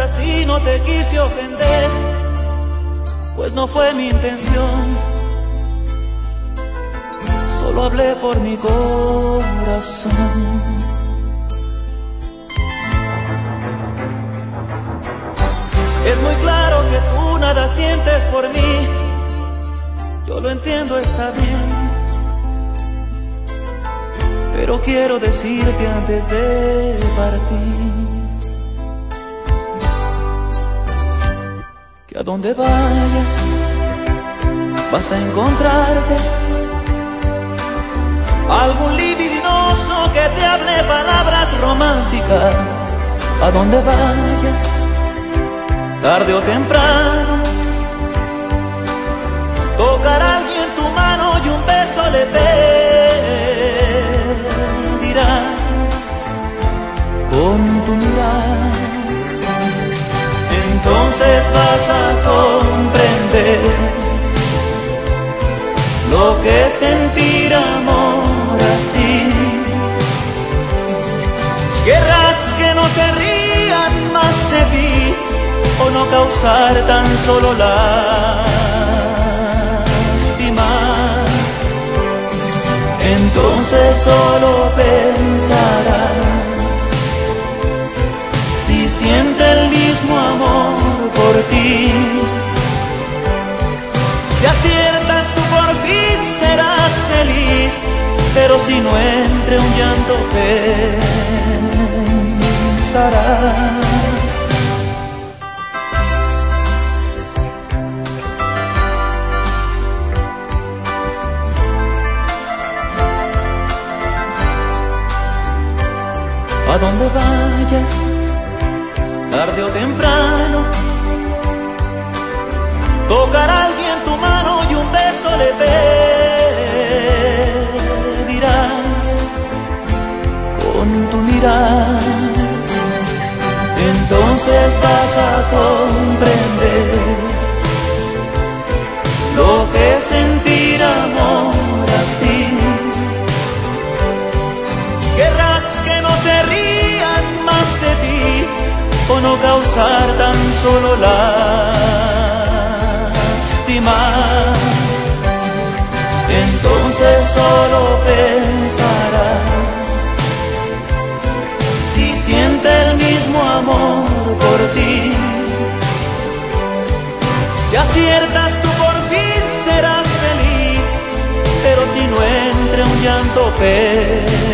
así, no te quise ofender, pues no fue mi intención. Solo hablé por mi corazón. Es muy claro que tú nada sientes por mí, yo lo entiendo, está bien, pero quiero decirte antes de partir que a donde vayas vas a encontrarte algún libidinoso que te hable palabras románticas. A donde vayas, tarde o temprano, tocará a alguien tu mano y un beso le pedirás con tu mirada. Entonces vas a comprender lo que es sentir amor así. Querrás que no se rían más de ti o no causar tan solo lástima. Entonces solo pensarás si siente el mismo amor por ti. Si aciertas tú por fin serás feliz, pero si no entre un llanto pensarás. A donde vayas, tarde o temprano, tocará a alguien tu mano y un beso le pedirás con tu mirada. Entonces vas a comprender lo que es sentir amor así. Querrás que no se rían más de ti o no causar tan solo lástima. Entonces solo pensarás si siente el mismo amor por ti. Si aciertas tú por fin serás feliz, pero si no entre un llanto